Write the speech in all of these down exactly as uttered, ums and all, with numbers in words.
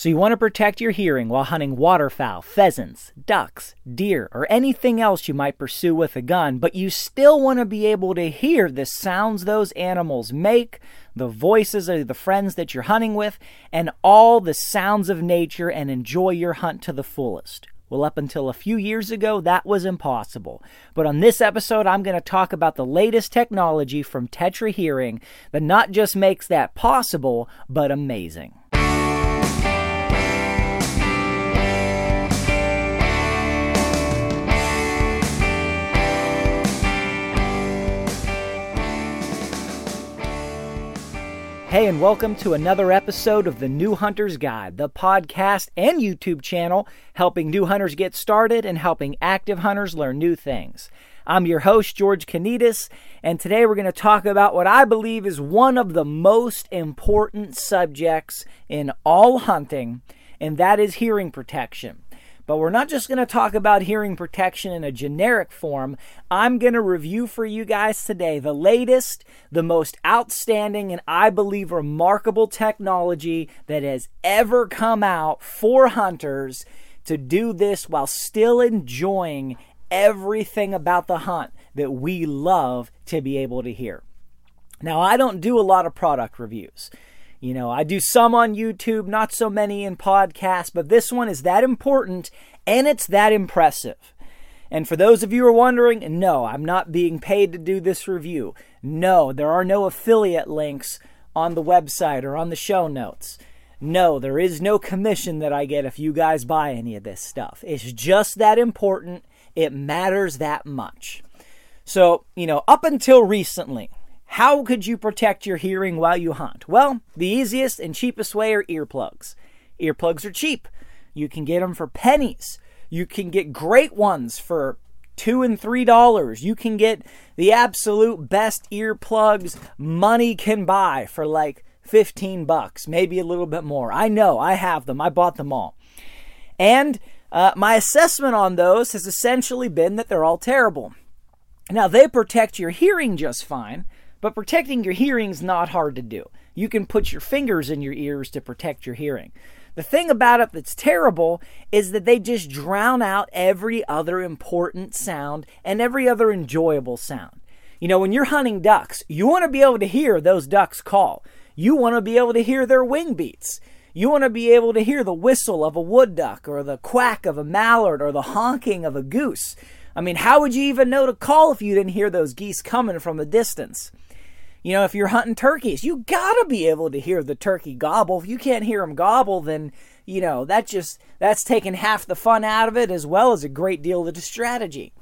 So you want to protect your hearing while hunting waterfowl, pheasants, ducks, deer, or anything else you might pursue with a gun, but you still want to be able to hear the sounds those animals make, the voices of the friends that you're hunting with, and all the sounds of nature, and enjoy your hunt to the fullest. Well, up until a few years ago, that was impossible. But on this episode, I'm going to talk about the latest technology from Tetra Hearing that not just makes that possible, but amazing. Hey, and welcome to another episode of The New Hunter's Guide, the podcast and YouTube channel helping new hunters get started and helping active hunters learn new things. I'm your host, George Kanitas, and today we're going to talk about what I believe is one of the most important subjects in all hunting, and that is hearing protection. But we're not just going to talk about hearing protection in a generic form. I'm going to review for you guys today the latest, the most outstanding, and I believe remarkable technology that has ever come out for hunters to do this while still enjoying everything about the hunt that we love to be able to hear. Now, I don't do a lot of product reviews. You know, I do some on YouTube, not so many in podcasts, but this one is that important and it's that impressive. And for those of you who are wondering, no, I'm not being paid to do this review. No, there are no affiliate links on the website or on the show notes. No, there is no commission that I get if you guys buy any of this stuff. It's just that important. It matters that much. So, you know, up until recently, how could you protect your hearing while you hunt? Well, the easiest and cheapest way are earplugs. Earplugs are cheap. You can get them for pennies. You can get great ones for two and three dollars. You can get the absolute best earplugs money can buy for like fifteen bucks, maybe a little bit more. I know, I have them. I bought them all. And uh, my assessment on those has essentially been that they're all terrible. Now, they protect your hearing just fine, but protecting your hearing is not hard to do. You can put your fingers in your ears to protect your hearing. The thing about it that's terrible is that they just drown out every other important sound and every other enjoyable sound. You know, when you're hunting ducks, you want to be able to hear those ducks call. You want to be able to hear their wing beats. You want to be able to hear the whistle of a wood duck or the quack of a mallard or the honking of a goose. I mean, how would you even know to call if you didn't hear those geese coming from a distance? You know, if you're hunting turkeys, you gotta be able to hear the turkey gobble. If you can't hear them gobble, then, you know, that just, that's taking half the fun out of it as well as a great deal of the strategy.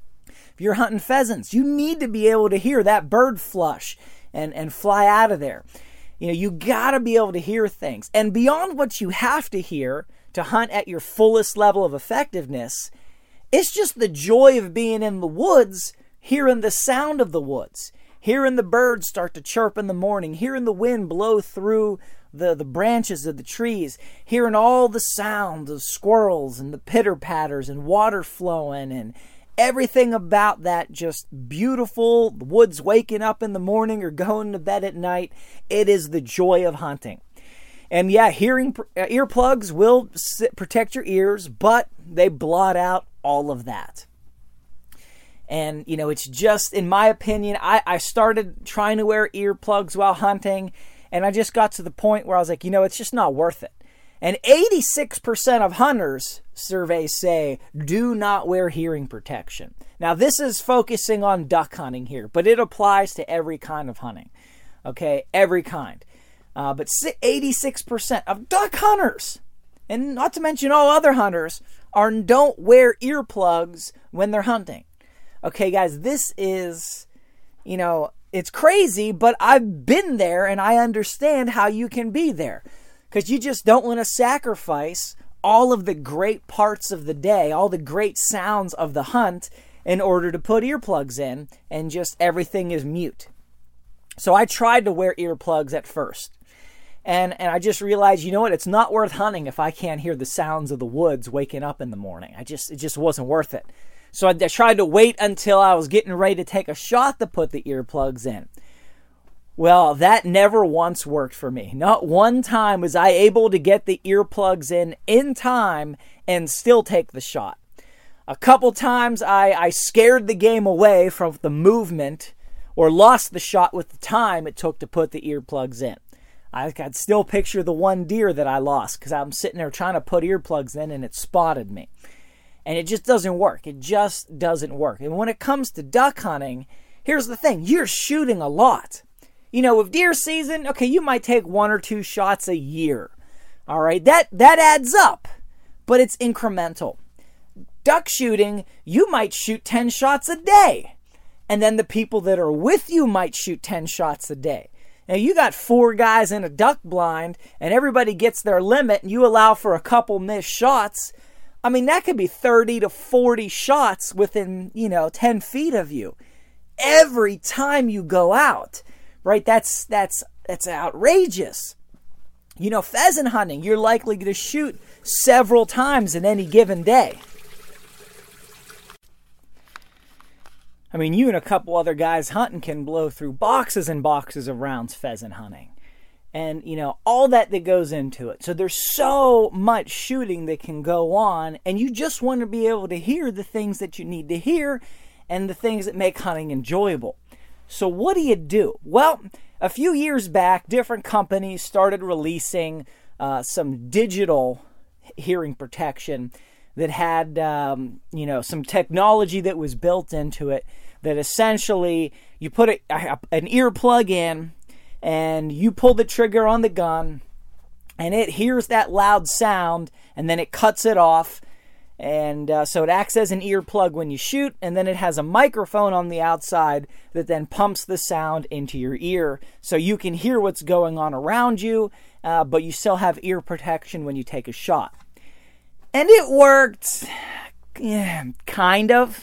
If you're hunting pheasants, you need to be able to hear that bird flush and, and fly out of there. You know, you gotta be able to hear things. And beyond what you have to hear to hunt at your fullest level of effectiveness, it's just the joy of being in the woods, hearing the sound of the woods. Hearing the birds start to chirp in the morning, hearing the wind blow through the, the branches of the trees, hearing all the sounds of squirrels and the pitter-patters and water flowing and everything about that just beautiful, the woods waking up in the morning or going to bed at night. It is the joy of hunting. And yeah, hearing uh, earplugs will sit, protect your ears, but they blot out all of that. And, you know, it's just, in my opinion, I, I started trying to wear earplugs while hunting, and I just got to the point where I was like, you know, it's just not worth it. And eighty-six percent of hunters, surveys say, do not wear hearing protection. Now, this is focusing on duck hunting here, but it applies to every kind of hunting. Okay, every kind. Uh, but eighty-six percent of duck hunters, and not to mention all other hunters, are don't wear earplugs when they're hunting. Okay, guys, this is, you know, it's crazy, but I've been there and I understand how you can be there. Because you just don't want to sacrifice all of the great parts of the day, all the great sounds of the hunt in order to put earplugs in and just everything is mute. So I tried to wear earplugs at first. And and I just realized, you know what, it's not worth hunting if I can't hear the sounds of the woods waking up in the morning. I just, it just wasn't worth it. So I, I tried to wait until I was getting ready to take a shot to put the earplugs in. Well, that never once worked for me. Not one time was I able to get the earplugs in in time and still take the shot. A couple times I, I scared the game away from the movement or lost the shot with the time it took to put the earplugs in. I could still picture the one deer that I lost because I'm sitting there trying to put earplugs in and it spotted me. And it just doesn't work. It just doesn't work. And when it comes to duck hunting, here's the thing. You're shooting a lot. You know, with deer season, okay, you might take one or two shots a year. All right, that, that adds up, but it's incremental. Duck shooting, you might shoot ten shots a day. And then the people that are with you might shoot ten shots a day. Now, you got four guys in a duck blind, and everybody gets their limit, and you allow for a couple missed shots. I mean, that could be thirty to forty shots within, you know, ten feet of you. Every time you go out. Right, that's that's that's outrageous. You know, pheasant hunting, you're likely to shoot several times in any given day. I mean, you and a couple other guys hunting can blow through boxes and boxes of rounds pheasant hunting. And, you know, all that that goes into it. So there's so much shooting that can go on, and you just want to be able to hear the things that you need to hear and the things that make hunting enjoyable. So what do you do? Well, a few years back, different companies started releasing uh, some digital hearing protection that had, um, you know, some technology that was built into it that essentially you put a, a, an earplug in and you pull the trigger on the gun and it hears that loud sound and then it cuts it off. And uh, so it acts as an earplug when you shoot, and then it has a microphone on the outside that then pumps the sound into your ear so you can hear what's going on around you, uh, but you still have ear protection when you take a shot. And it worked, yeah, kind of.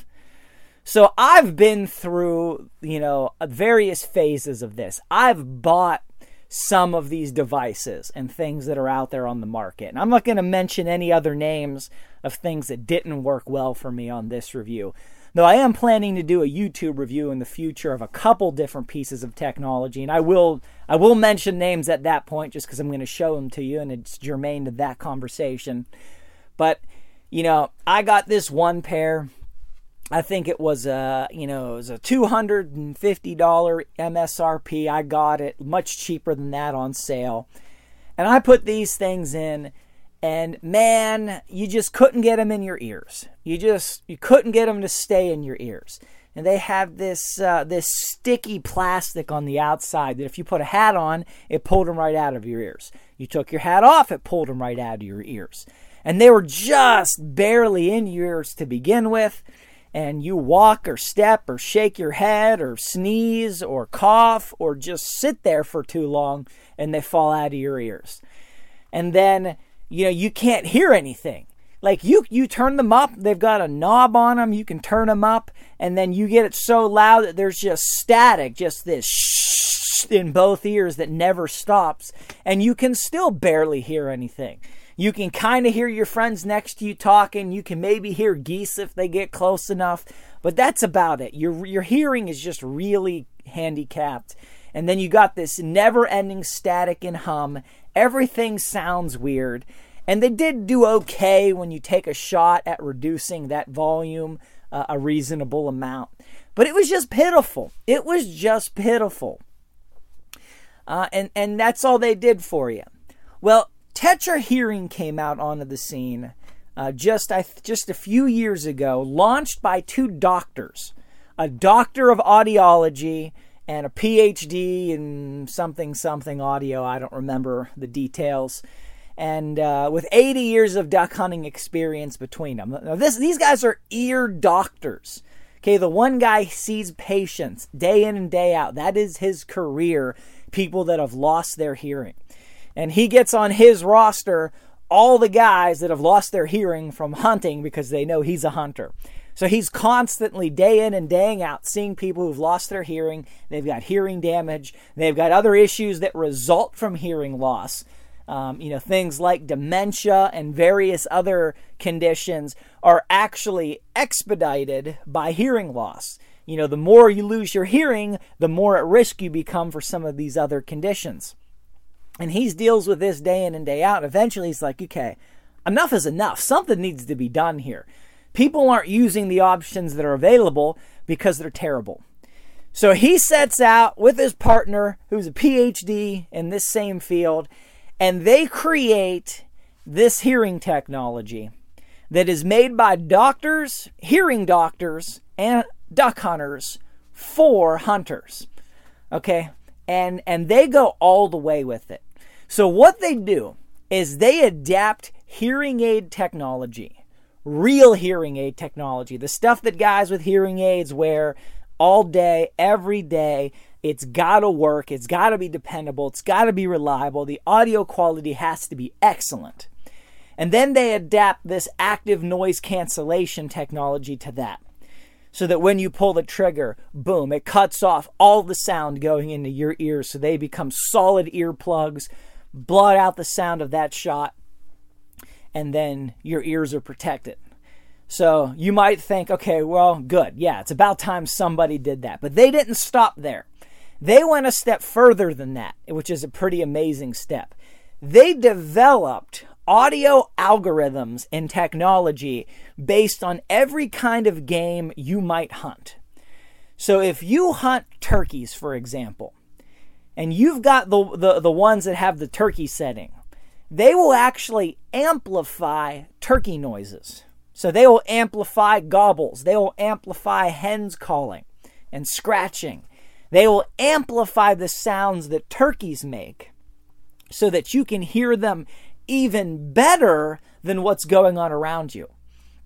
So I've been through, you know, various phases of this. I've bought some of these devices and things that are out there on the market. And I'm not going to mention any other names of things that didn't work well for me on this review. Though I am planning to do a YouTube review in the future of a couple different pieces of technology. And I will I will mention names at that point just because I'm going to show them to you and it's germane to that conversation. But, you know, I got this one pair. I think it was a, you know, it was a two hundred fifty dollars M S R P. I got it much cheaper than that on sale. And I put these things in and man, you just couldn't get them in your ears. You just, you couldn't get them to stay in your ears. And they have this, uh, this sticky plastic on the outside that if you put a hat on, it pulled them right out of your ears. You took your hat off, it pulled them right out of your ears. And they were just barely in your ears to begin with. And you walk or step or shake your head or sneeze or cough or just sit there for too long and they fall out of your ears. And then, you know, you can't hear anything. Like you, you turn them up, they've got a knob on them, you can turn them up, and then you get it so loud that there's just static, just this shh in both ears that never stops, and you can still barely hear anything. You can kind of hear your friends next to you talking. You can maybe hear geese if they get close enough. But that's about it. Your, your hearing is just really handicapped. And then you got this never-ending static and hum. Everything sounds weird. And they did do okay when you take a shot at reducing that volume uh, a reasonable amount. But it was just pitiful. It was just pitiful. Uh, and, and that's all they did for you. Well, Tetra Hearing came out onto the scene uh, just I, just a few years ago, launched by two doctors, a doctor of audiology and a P H D in something, something audio. I don't remember the details. And uh, with eighty years of duck hunting experience between them. Now this, these guys are ear doctors. Okay, the one guy sees patients day in and day out. That is his career, people that have lost their hearing. And he gets on his roster all the guys that have lost their hearing from hunting because they know he's a hunter. So he's constantly, day in and day out, seeing people who've lost their hearing. They've got hearing damage. They've got other issues that result from hearing loss. Um, you know, things like dementia and various other conditions are actually expedited by hearing loss. you know, the more you lose your hearing, the more at risk you become for some of these other conditions. And he deals with this day in and day out. Eventually he's like, okay, enough is enough. Something needs to be done here. People aren't using the options that are available because they're terrible. So he sets out with his partner, who's a P H D in this same field, and they create this hearing technology that is made by doctors, hearing doctors, and duck hunters for hunters. Okay? And and they go all the way with it. So what they do is they adapt hearing aid technology, real hearing aid technology, the stuff that guys with hearing aids wear all day, every day. It's got to work. It's got to be dependable. It's got to be reliable. The audio quality has to be excellent. And then they adapt this active noise cancellation technology to that. So that when you pull the trigger, boom, it cuts off all the sound going into your ears. So they become solid earplugs, blot out the sound of that shot, and then your ears are protected. So you might think, okay, well, good. Yeah, it's about time somebody did that. But they didn't stop there. They went a step further than that, which is a pretty amazing step. They developed audio algorithms and technology based on every kind of game you might hunt. So if you hunt turkeys, for example, and you've got the, the, the ones that have the turkey setting, they will actually amplify turkey noises. So they will amplify gobbles. They will amplify hens calling and scratching. They will amplify the sounds that turkeys make so that you can hear them even better than what's going on around you.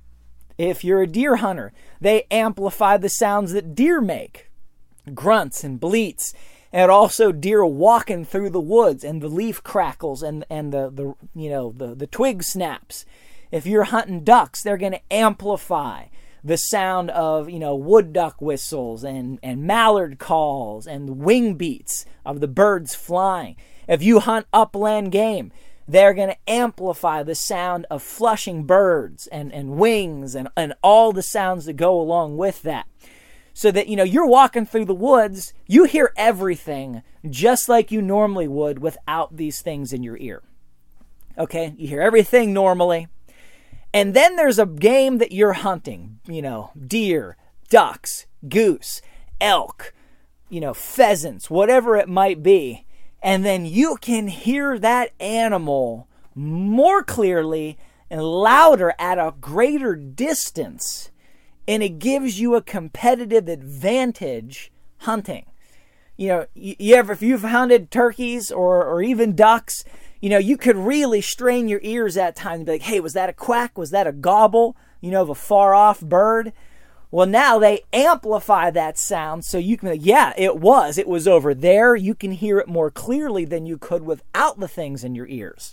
If you're a deer hunter, they amplify the sounds that deer make, grunts and bleats, and also deer walking through the woods and the leaf crackles and, and the, the you know the, the twig snaps. If you're hunting ducks, they're going to amplify the sound of, you know, wood duck whistles and, and mallard calls and wing beats of the birds flying. If you hunt upland game, they're going to amplify the sound of flushing birds and, and wings and, and all the sounds that go along with that. So that, you know, you're walking through the woods, you hear everything just like you normally would without these things in your ear. Okay, you hear everything normally. And then there's a game that you're hunting, you know, deer, ducks, goose, elk, you know, pheasants, whatever it might be. And then you can hear that animal more clearly and louder at a greater distance. And it gives you a competitive advantage hunting. You know, you, you ever, if you've hunted turkeys or, or even ducks, you know, you could really strain your ears at times and be like, hey, was that a quack? Was that a gobble, you know, of a far off bird? Well, now they amplify that sound so you can, yeah, it was. It was over there. You can hear it more clearly than you could without the things in your ears.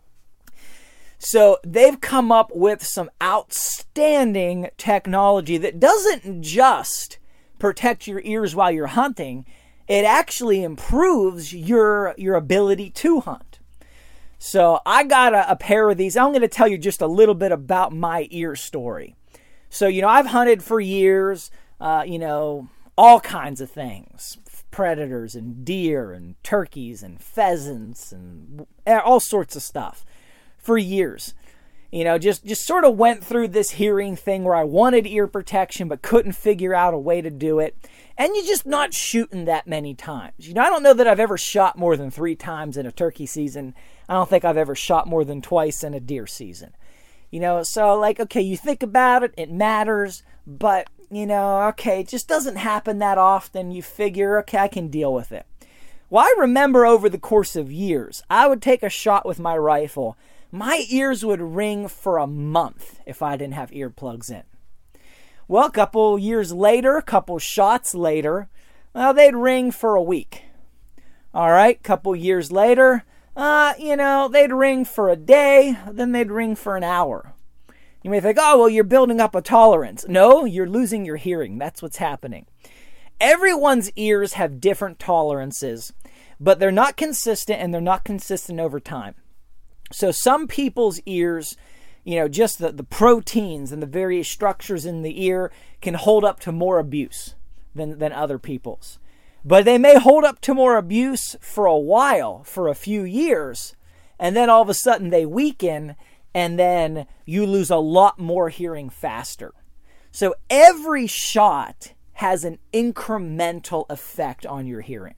So they've come up with some outstanding technology that doesn't just protect your ears while you're hunting. It actually improves your, your ability to hunt. So I got a, a pair of these. I'm going to tell you just a little bit about my ear story. So, you know, I've hunted for years, uh, you know, all kinds of things. Predators and deer and turkeys and pheasants and all sorts of stuff for years. You know, just, just sort of went through this hearing thing where I wanted ear protection but couldn't figure out a way to do it. And you're just not shooting that many times. You know, I don't know that I've ever shot more than three times in a turkey season. I don't think I've ever shot more than twice in a deer season. You know, so like, okay, you think about it, it matters, but, you know, okay, it just doesn't happen that often. You figure, okay, I can deal with it. Well, I remember over the course of years, I would take a shot with my rifle. My ears would ring for a month if I didn't have earplugs in. Well, a couple years later, a couple shots later, well, they'd ring for a week. All right, a couple years later, uh, you know, they'd ring for a day, then they'd ring for an hour. You may think, oh, well, you're building up a tolerance. No, you're losing your hearing. That's what's happening. Everyone's ears have different tolerances, but they're not consistent, and they're not consistent over time. So some people's ears, you know, just the, the proteins and the various structures in the ear can hold up to more abuse. than, than other people's. But they may hold up to more abuse for a while, for a few years, and then all of a sudden they weaken, and then you lose a lot more hearing faster. So every shot has an incremental effect on your hearing.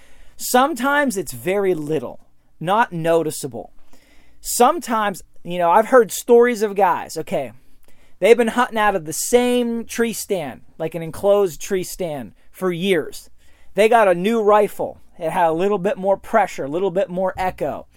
Sometimes it's very little, not noticeable. Sometimes, you know, I've heard stories of guys, okay, they've been hunting out of the same tree stand, like an enclosed tree stand, for years. They got a new rifle. It had a little bit more pressure, a little bit more echo.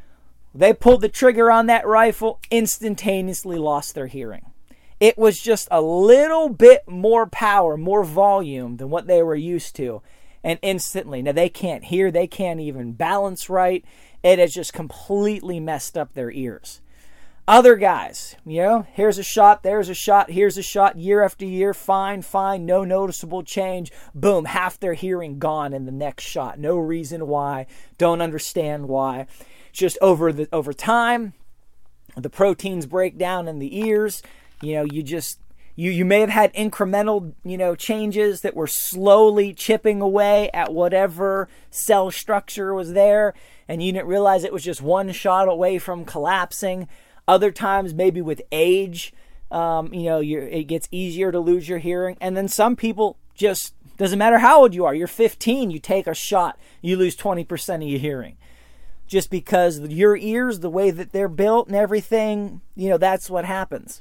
They pulled the trigger on that rifle, instantaneously lost their hearing. It was just a little bit more power, more volume than what they were used to. And instantly, now they can't hear, they can't even balance right. It has just completely messed up their ears. Other guys, you know, here's a shot, there's a shot, here's a shot, year after year, fine, fine, no noticeable change. Boom, half their hearing gone in the next shot. No reason why, don't understand why. It's just over the over time, the proteins break down in the ears. You know, you just, you, you may have had incremental, you know, changes that were slowly chipping away at whatever cell structure was there, and you didn't realize it was just one shot away from collapsing. Other times, maybe with age, um, you know, you're, it gets easier to lose your hearing. And then some people just, doesn't matter how old you are, you're fifteen, you take a shot, you lose twenty percent of your hearing. Just because your ears, the way that they're built and everything, you know, that's what happens.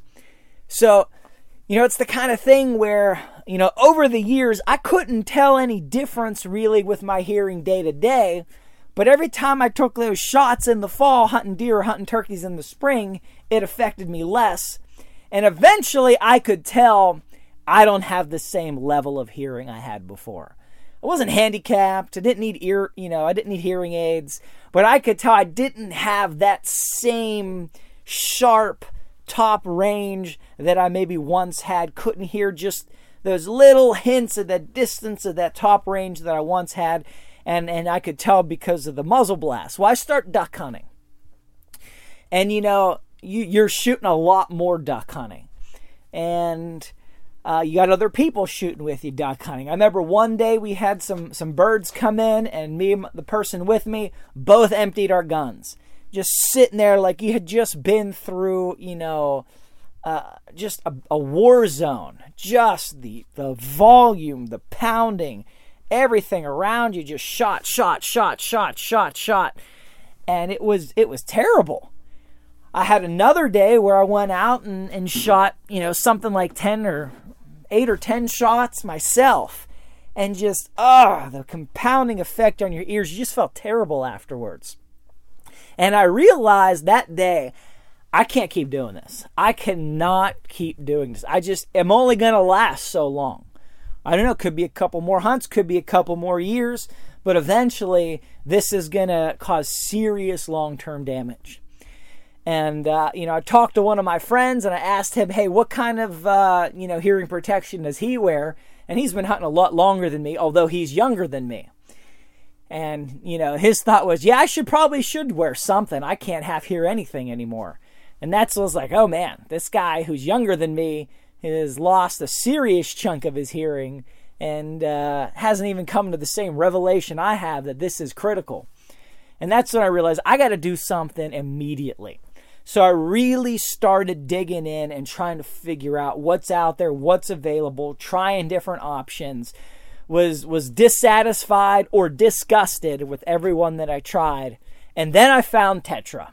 So, you know, it's the kind of thing where, you know, over the years, I couldn't tell any difference really with my hearing day to day. But every time I took those shots in the fall, hunting deer or hunting turkeys in the spring, it affected me less. And eventually I could tell I don't have the same level of hearing I had before. I wasn't handicapped. I didn't need ear, you know, I didn't need hearing aids. But I could tell I didn't have that same sharp top range that I maybe once had. Couldn't hear just those little hints of the distance of that top range that I once had. And and I could tell because of the muzzle blast. Well, I start duck hunting. And, you know, you, you're shooting a lot more duck hunting. And uh, you got other people shooting with you duck hunting. I remember one day we had some, some birds come in, and me and the person with me both emptied our guns. Just sitting there like you had just been through, you know, uh, just a, a war zone. Just the the volume, the pounding, everything around you, just shot, shot, shot, shot, shot, shot. And it was it was terrible. I had another day where I went out and, and shot, you know, something like ten or eight or ten shots myself. And just, ah, the compounding effect on your ears, you just felt terrible afterwards. And I realized that day, I can't keep doing this. I cannot keep doing this. I just am only going to last so long. I don't know, could be a couple more hunts, could be a couple more years, but eventually this is going to cause serious long-term damage. And, uh, you know, I talked to one of my friends and I asked him, hey, what kind of, uh, you know, hearing protection does he wear? And he's been hunting a lot longer than me, although he's younger than me. And, you know, his thought was, yeah, I should probably should wear something. I can't half hear anything anymore. And that's what I was like, oh man, this guy who's younger than me has lost a serious chunk of his hearing and uh, hasn't even come to the same revelation I have that this is critical. And that's when I realized I got to do something immediately. So I really started digging in and trying to figure out what's out there, what's available, trying different options. Was was dissatisfied or disgusted with everyone that I tried. And then I found Tetra.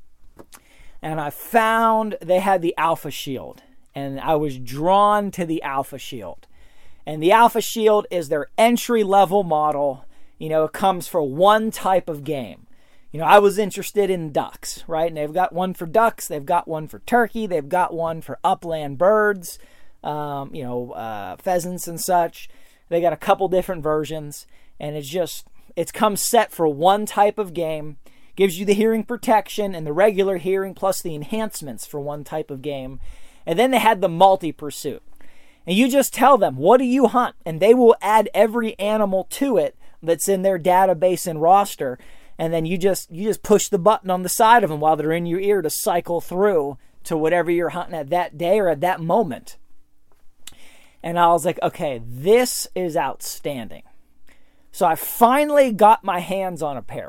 And I found they had the Alpha Shield. And I was drawn to the Alpha Shield. And the Alpha Shield is their entry-level model. You know, it comes for one type of game. You know, I was interested in ducks, right? And they've got one for ducks. They've got one for turkey. They've got one for upland birds, um, you know, uh, pheasants and such. They got a couple different versions, and it's just, it's come set for one type of game, gives you the hearing protection and the regular hearing plus the enhancements for one type of game. And then they had the multi-pursuit. And you just tell them, what do you hunt? And they will add every animal to it that's in their database and roster. And then you just, you just push the button on the side of them while they're in your ear to cycle through to whatever you're hunting at that day or at that moment. And I was like, okay, this is outstanding. So I finally got my hands on a pair.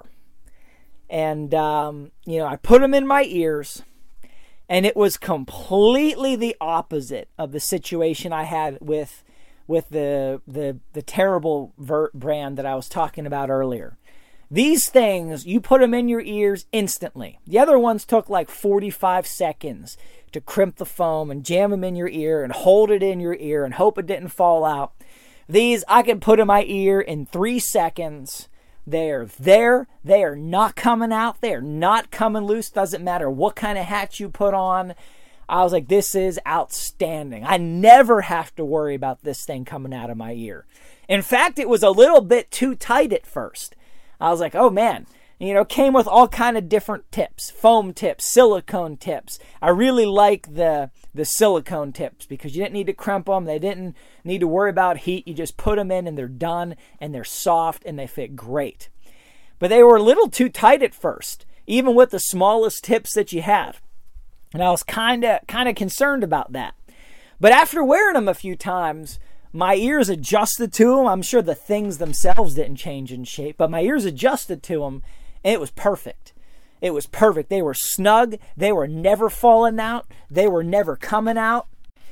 And, um, you know, I put them in my ears. And it was completely the opposite of the situation I had with with the the, the terrible Vert brand that I was talking about earlier. These things, you put them in your ears instantly. The other ones took like forty-five seconds to crimp the foam and jam them in your ear and hold it in your ear and hope it didn't fall out. These, I could put in my ear in three seconds. They're there. They are not coming out. They are not coming loose. Doesn't matter what kind of hat you put on. I was like, this is outstanding. I never have to worry about this thing coming out of my ear. In fact, it was a little bit too tight at first. I was like, oh man, you know, came with all kind of different tips, foam tips, silicone tips. I really like the the silicone tips because you didn't need to crimp them. They didn't need to worry about heat. You just put them in and they're done and they're soft and they fit great. But they were a little too tight at first, even with the smallest tips that you had. And I was kind of kind of concerned about that. But after wearing them a few times, my ears adjusted to them. I'm sure the things themselves didn't change in shape, but my ears adjusted to them, and it was perfect. It was perfect. They were snug. They were never falling out. They were never coming out.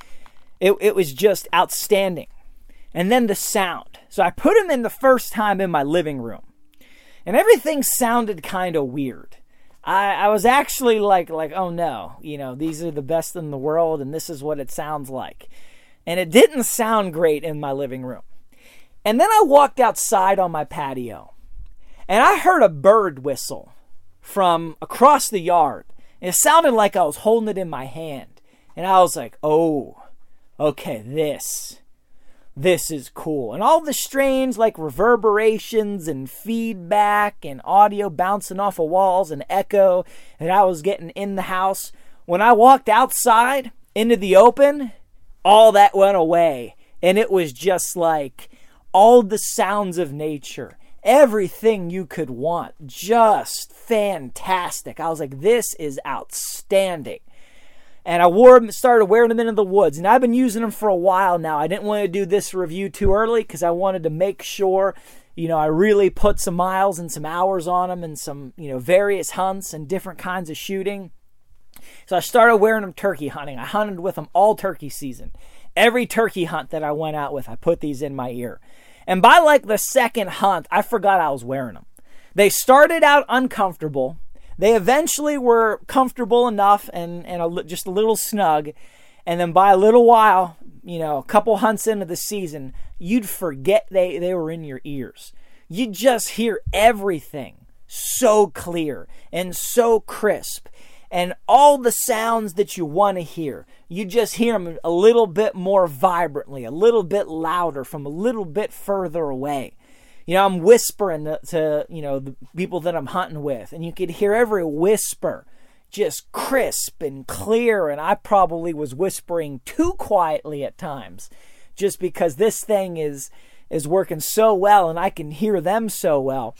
It, it was just outstanding. And then the sound. So I put them in the first time in my living room, and everything sounded kind of weird. I, I was actually like, like, oh no, you know, these are the best in the world, and this is what it sounds like. And it didn't sound great in my living room. And then I walked outside on my patio, and I heard a bird whistle from across the yard. And it sounded like I was holding it in my hand. And I was like, oh, okay, this, this is cool. And all the strange like reverberations and feedback and audio bouncing off of walls and echo that I was getting in the house. When I walked outside into the open, all that went away. And it was just like all the sounds of nature. Everything you could want. Just fantastic. I was like, this is outstanding. And I wore them, started wearing them into the woods. And I've been using them for a while now. I didn't want to do this review too early because I wanted to make sure, you know, I really put some miles and some hours on them and some, you know, various hunts and different kinds of shooting. So I started wearing them turkey hunting. I hunted with them all turkey season. Every turkey hunt that I went out with, I put these in my ear. And by like the second hunt, I forgot I was wearing them. They started out uncomfortable. They eventually were comfortable enough and, and a, just a little snug. And then by a little while, you know, a couple hunts into the season, you'd forget they, they were in your ears. You'd just hear everything so clear and so crisp. And all the sounds that you want to hear, you just hear them a little bit more vibrantly, a little bit louder from a little bit further away. You know, I'm whispering to, to, you know, the people that I'm hunting with, and you could hear every whisper just crisp and clear, and I probably was whispering too quietly at times just because this thing is is working so well, and I can hear them so well.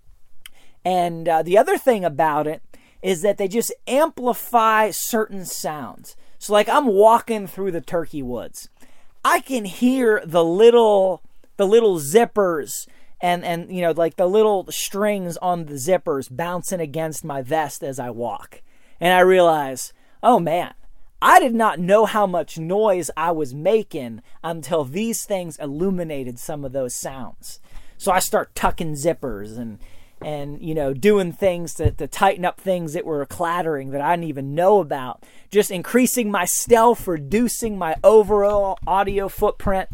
And uh, the other thing about it is that they just amplify certain sounds. So like I'm walking through the turkey woods. I can hear the little the little zippers and, and you know, like the little strings on the zippers bouncing against my vest as I walk. And I realize, oh man, I did not know how much noise I was making until these things illuminated some of those sounds. So I start tucking zippers and And, you know, doing things to, to tighten up things that were clattering that I didn't even know about. Just increasing my stealth, reducing my overall audio footprint.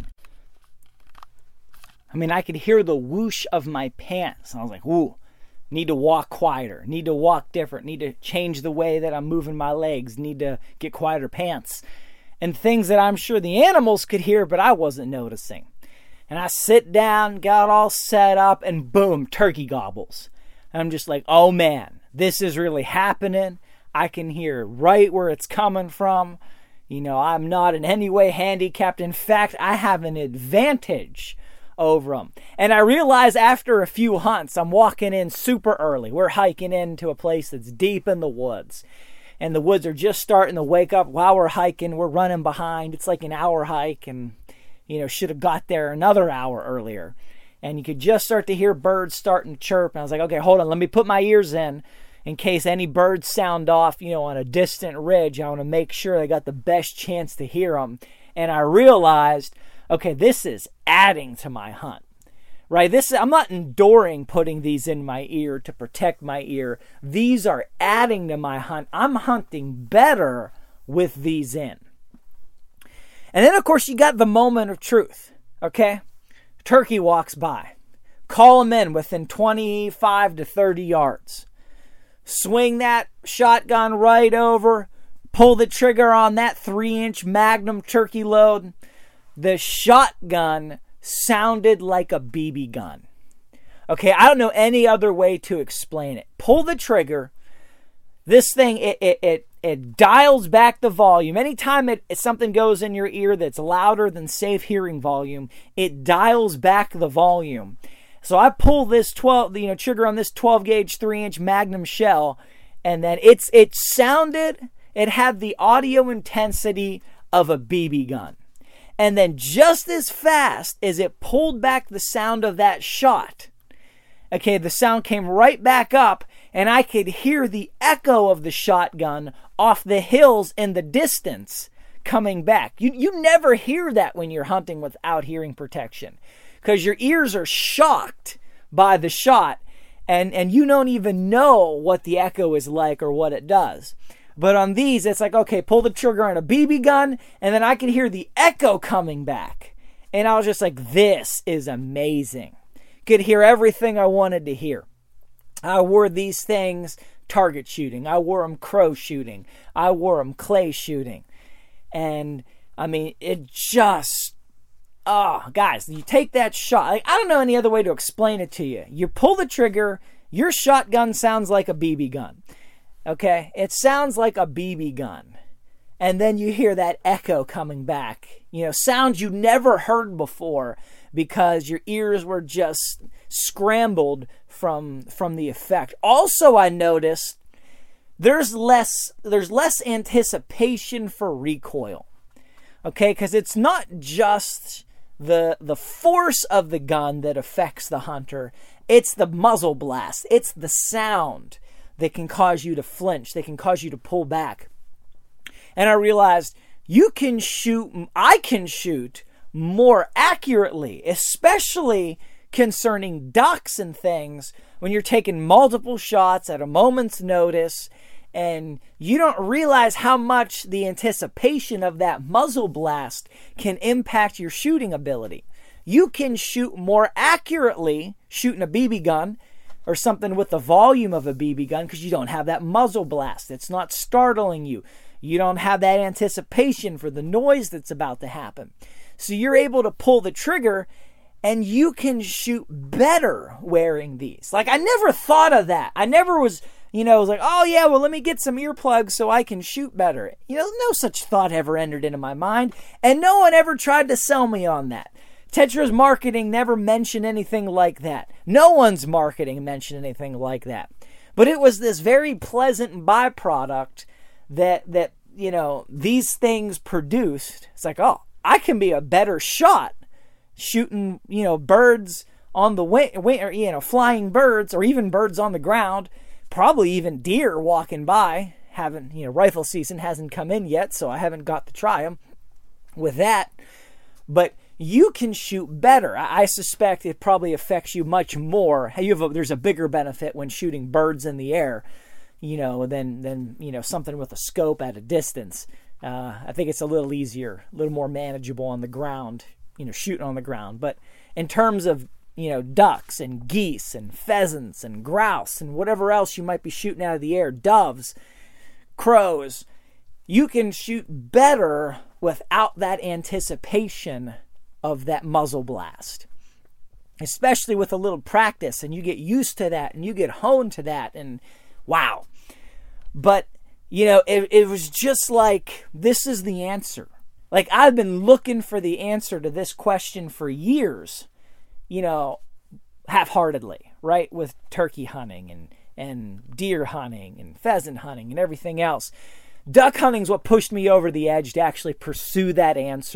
I mean, I could hear the whoosh of my pants. I was like, ooh, need to walk quieter. Need to walk different. Need to change the way that I'm moving my legs. Need to get quieter pants. And things that I'm sure the animals could hear, but I wasn't noticing. And I sit down, got all set up, and boom, turkey gobbles. And I'm just like, oh man, this is really happening. I can hear right where it's coming from. You know, I'm not in any way handicapped. In fact, I have an advantage over them. And I realize after a few hunts, I'm walking in super early. We're hiking into a place that's deep in the woods. And the woods are just starting to wake up while we're hiking. We're running behind. It's like an hour hike, and you know, should have got there another hour earlier. And you could just start to hear birds starting to chirp. And I was like, okay, hold on, let me put my ears in in case any birds sound off, you know, on a distant ridge. I want to make sure I got the best chance to hear them. And I realized, okay, this is adding to my hunt. Right, this I'm not enduring putting these in my ear to protect my ear. These are adding to my hunt. I'm hunting better with these in. And then, of course, you got the moment of truth, okay? Turkey walks by. Call him in within twenty-five to thirty yards. Swing that shotgun right over. Pull the trigger on that three-inch Magnum turkey load. The shotgun sounded like a B B gun. Okay, I don't know any other way to explain it. Pull the trigger. This thing, it it it, it dials back the volume. Anytime it, something goes in your ear that's louder than safe hearing volume, it dials back the volume. So I pull this twelve, you know, trigger on this twelve gauge three inch Magnum shell, and then it's it sounded, it had the audio intensity of a B B gun. And then just as fast as it pulled back the sound of that shot, okay, the sound came right back up, and I could hear the echo of the shotgun off the hills in the distance coming back. You you never hear that when you're hunting without hearing protection, because your ears are shocked by the shot, and, and you don't even know what the echo is like or what it does. But on these, it's like, okay, pull the trigger on a B B gun, and then I can hear the echo coming back. And I was just like, this is amazing. Could hear everything I wanted to hear. I wore these things target shooting. I wore them crow shooting. I wore them clay shooting. And, I mean, it just, oh, guys, you take that shot. Like, I don't know any other way to explain it to you. You pull the trigger, your shotgun sounds like a B B gun. Okay, it sounds like a B B gun. And then you hear that echo coming back. You know, sounds you never heard before because your ears were just scrambled from from the effect. Also, I noticed there's less there's less anticipation for recoil. Okay, because it's not just the the force of the gun that affects the hunter. It's the muzzle blast. It's the sound that can cause you to flinch, that can cause you to pull back. And I realized you can shoot, I can shoot more accurately, especially concerning ducks and things, when you're taking multiple shots at a moment's notice, and you don't realize how much the anticipation of that muzzle blast can impact your shooting ability. You can shoot more accurately shooting a B B gun or something with the volume of a B B gun because you don't have that muzzle blast. It's not startling you. You don't have that anticipation for the noise that's about to happen. So you're able to pull the trigger and you can shoot better wearing these. Like, I never thought of that. I never was, you know, was like, oh yeah, well, let me get some earplugs so I can shoot better. You know, no such thought ever entered into my mind. And no one ever tried to sell me on that. Tetra's marketing never mentioned anything like that. No one's marketing mentioned anything like that. But it was this very pleasant byproduct that, that you know, these things produced. It's like, oh, I can be a better shot shooting, you know, birds on the wing, or, you know, flying birds, or even birds on the ground, probably even deer walking by. Haven't, you know, rifle season hasn't come in yet, so I haven't got to try them with that. But you can shoot better. I suspect it probably affects you much more. You have a, there's a bigger benefit when shooting birds in the air, you know, than than you know something with a scope at a distance. Uh, I think it's a little easier, a little more manageable on the ground, you know, shooting on the ground. But in terms of, you know, ducks and geese and pheasants and grouse and whatever else you might be shooting out of the air, doves, crows, you can shoot better without that anticipation of that muzzle blast, especially with a little practice, and you get used to that and you get honed to that, and wow. But, you know, it, it was just like, this is the answer. Like, I've been looking for the answer to this question for years, you know, half-heartedly, right? With turkey hunting and, and deer hunting and pheasant hunting and everything else. Duck hunting is what pushed me over the edge to actually pursue that answer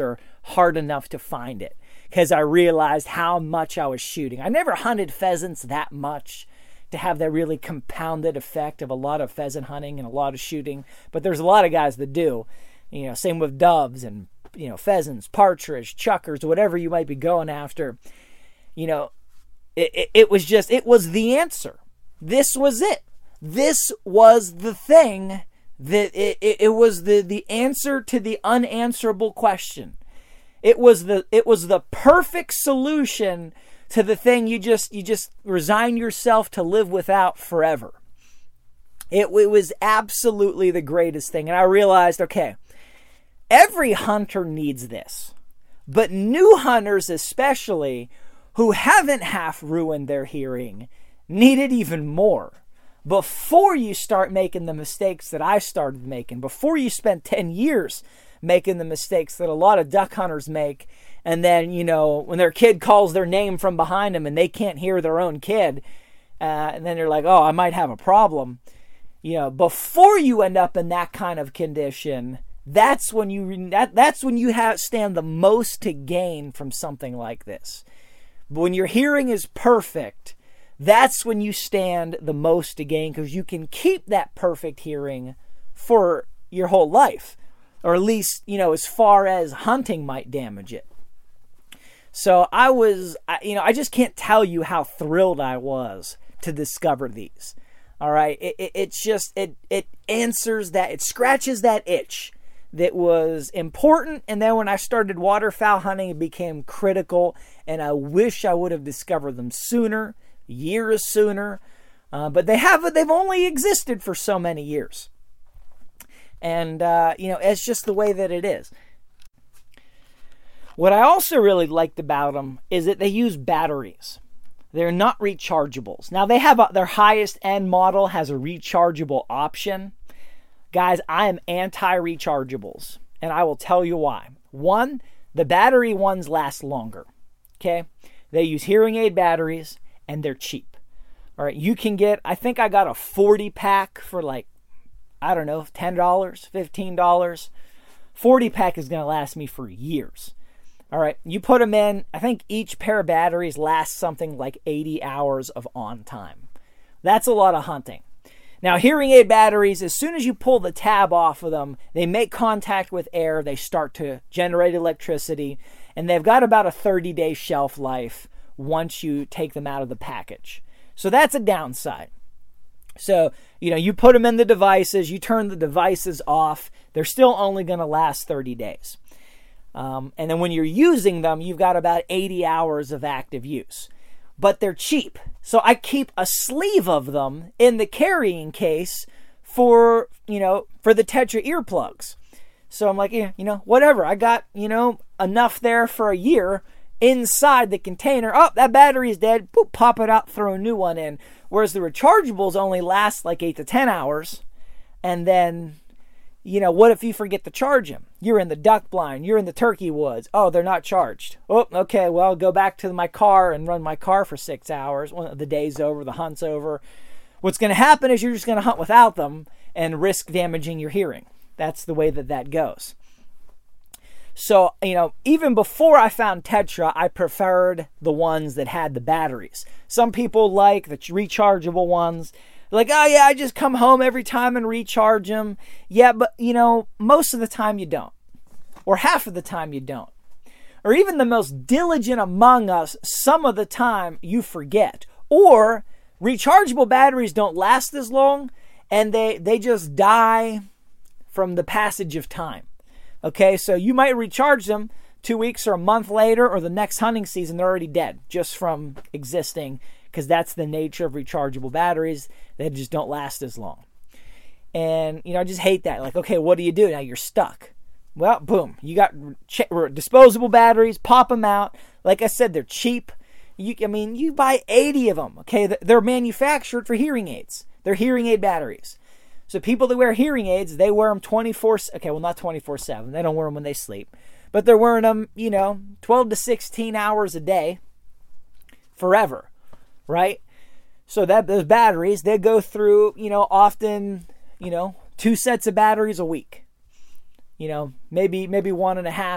hard enough to find it because I realized how much I was shooting. I never hunted pheasants that much to have that really compounded effect of a lot of pheasant hunting and a lot of shooting, but there's a lot of guys that do. You know, same with doves and, you know, pheasants, partridge, chuckers, whatever you might be going after. You know, it, it, it was just, it was the answer. This was it. This was the thing that it, it, it was the, the answer to the unanswerable question. It was the, it was the perfect solution to the thing you just, you just resign yourself to live without forever. It, it was absolutely the greatest thing. And I realized, okay, every hunter needs this, but new hunters especially, who haven't half ruined their hearing, need it even more. Before you start making the mistakes that I started making, before you spend ten years making the mistakes that a lot of duck hunters make, and then, you know, when their kid calls their name from behind them and they can't hear their own kid, uh, and then they're like, oh, I might have a problem. You know, before you end up in that kind of condition, that's when you that that's when you have stand the most to gain from something like this. But when your hearing is perfect, that's when you stand the most to gain, because you can keep that perfect hearing for your whole life, or at least, you know, as far as hunting might damage it. So I was, you know, I just can't tell you how thrilled I was to discover these. All right, it, it, it's just it it answers that, it scratches that itch that was important. And then when I started waterfowl hunting, it became critical, and I wish I would have discovered them sooner. Years sooner, uh, but they have they've only existed for so many years, and uh, you know, it's just the way that it is. What I also really liked about them is that they use batteries. They're not rechargeables. Now they have a, their highest end model has a rechargeable option. Guys, I am anti-rechargeables, and I will tell you why. One, the battery ones last longer. Okay, they use hearing aid batteries, and they're cheap. All right, you can get, I think I got a forty pack for like, I don't know, ten dollars, fifteen dollars. forty pack is going to last me for years. All right, you put them in, I think each pair of batteries lasts something like eighty hours of on time. That's a lot of hunting. Now, hearing aid batteries, as soon as you pull the tab off of them, they make contact with air, they start to generate electricity, and they've got about a thirty day shelf life once you take them out of the package. So that's a downside. So, you know, you put them in the devices, you turn the devices off, they're still only going to last thirty days. Um, and then when you're using them, you've got about eighty hours of active use. But they're cheap. So I keep a sleeve of them in the carrying case for, you know, for the Tetra earplugs. So I'm like, yeah, you know, whatever. I got, you know, enough there for a year inside the container. Oh, that battery is dead. Boop, pop it out, throw a new one in. Whereas the rechargeables only last like eight to ten hours. And then, you know, what if you forget to charge them? You're in the duck blind. You're in the turkey woods. Oh, they're not charged. Oh, okay, well, I'll go back to my car and run my car for six hours. Well, the day's over. The hunt's over. What's going to happen is you're just going to hunt without them and risk damaging your hearing. That's the way that that goes. So, you know, even before I found Tetra, I preferred the ones that had the batteries. Some people like the rechargeable ones. Like, oh yeah, I just come home every time and recharge them. Yeah, but, you know, most of the time you don't. Or half of the time you don't. Or even the most diligent among us, some of the time you forget. Or rechargeable batteries don't last as long, and they, they just die from the passage of time. Okay, so you might recharge them two weeks or a month later, or the next hunting season, they're already dead just from existing, because that's the nature of rechargeable batteries. They just don't last as long. And, you know, I just hate that. Like, okay, what do you do? Now you're stuck. Well, boom, you got ch- disposable batteries, pop them out. Like I said, they're cheap. You, I mean, you buy eighty of them, okay? They're manufactured for hearing aids. They're hearing aid batteries. So people that wear hearing aids, they wear them twenty-four, okay, well, not twenty-four seven. They don't wear them when they sleep. But they're wearing them, you know, twelve to sixteen hours a day forever, right? So that those batteries, they go through, you know, often, you know, two sets of batteries a week. You know, maybe maybe one and a half,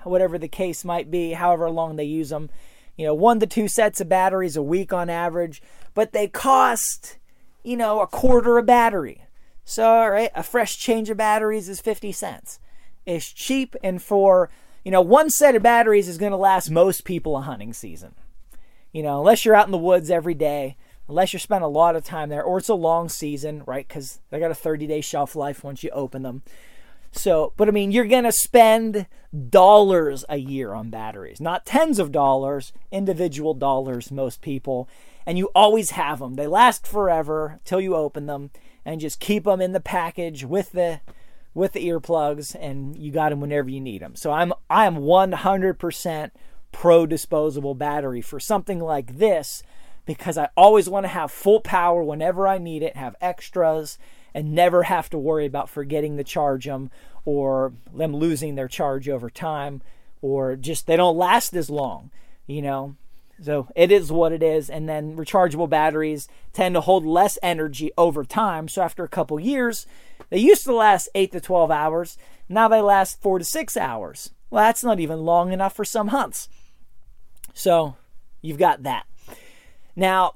whatever the case might be, however long they use them. You know, one to two sets of batteries a week on average, but they cost, you know, a quarter a battery. So, all right, a fresh change of batteries is fifty cents. It's cheap, and for, you know, one set of batteries is going to last most people a hunting season. You know, unless you're out in the woods every day, unless you spend a lot of time there, or it's a long season, right? Because they got a thirty-day shelf life once you open them. So, but I mean, you're going to spend dollars a year on batteries, not tens of dollars, individual dollars, most people. And you always have them. They last forever till you open them, and just keep them in the package with the with the earplugs, and you got them whenever you need them. So I'm I am one hundred percent pro disposable battery for something like this, because I always want to have full power whenever I need it, have extras, and never have to worry about forgetting to charge them or them losing their charge over time, or just they don't last as long, you know. So it is what it is. And then rechargeable batteries tend to hold less energy over time. So after a couple years, they used to last eight to twelve hours. Now they last four to six hours. Well, that's not even long enough for some hunts. So you've got that. Now,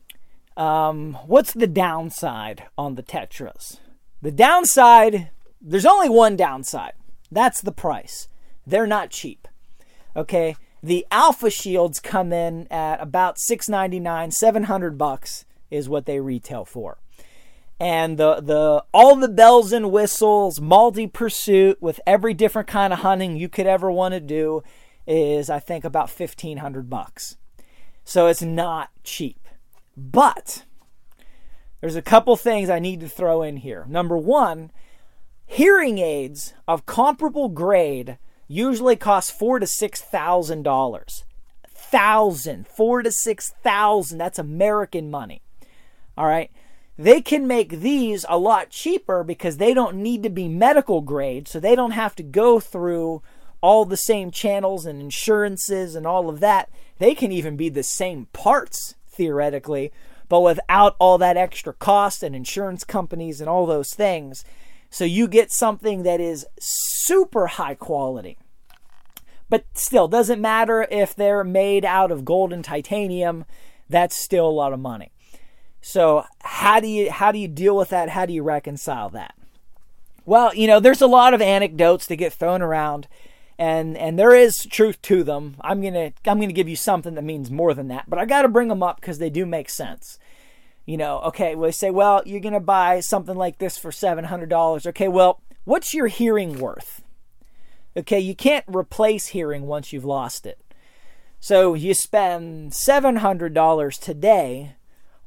um, what's the downside on the Tetras? The downside, there's only one downside. That's the price. They're not cheap. Okay? The Alpha Shields come in at about six ninety-nine, seven hundred bucks is what they retail for. And the the all the bells and whistles, multi-pursuit with every different kind of hunting you could ever want to do is, I think, about fifteen hundred bucks. So it's not cheap. But there's a couple things I need to throw in here. Number one, hearing aids of comparable grade usually cost four to six thousand dollars. Thousand, four to six thousand. That's American money. All right. They can make these a lot cheaper because they don't need to be medical grade, so they don't have to go through all the same channels and insurances and all of that. They can even be the same parts theoretically, but without all that extra cost and insurance companies and all those things. So you get something that is super high quality. But still, doesn't matter if they're made out of gold and titanium. That's still a lot of money. So how do you how do you deal with that? How do you reconcile that? Well, you know, there's a lot of anecdotes that get thrown around, and and there is truth to them. I'm gonna I'm gonna give you something that means more than that, but I got to bring them up because they do make sense. You know, okay, well, they say, well, you're going to buy something like this for seven hundred dollars. Okay, well, what's your hearing worth? Okay, you can't replace hearing once you've lost it. So you spend seven hundred dollars today,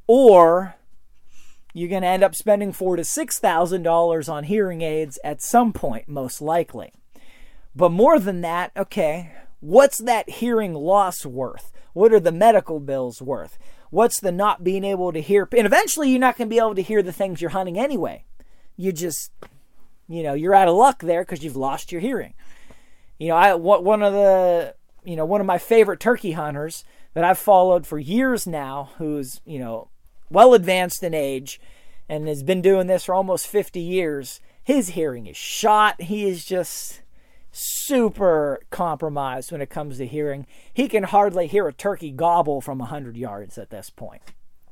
or you're going to end up spending four thousand to six thousand dollars on hearing aids at some point, most likely. But more than that, okay, what's that hearing loss worth? What are the medical bills worth? What's the not being able to hear? And eventually you're not going to be able to hear the things you're hunting anyway. You just, you know, you're out of luck there because you've lost your hearing. You know, I one of the, you know, one of my favorite turkey hunters that I've followed for years now, who's, you know, well advanced in age and has been doing this for almost fifty years. His hearing is shot. He is just super compromised when it comes to hearing. He can hardly hear a turkey gobble from one hundred yards at this point.